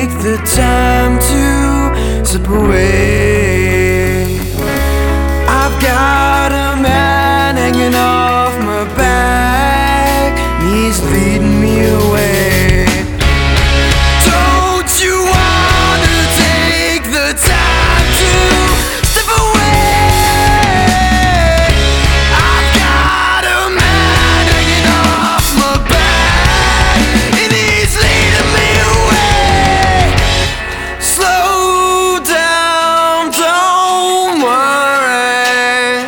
take the time to slip away. I've got a man hanging off my back, and he's leading me away. Don't you wanna take the time to slip away? I've got a man hanging off my back, and he's leading me away. Slow down, don't worry.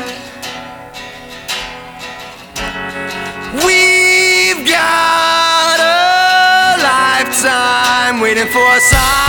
We've got a lifetime waiting for us all.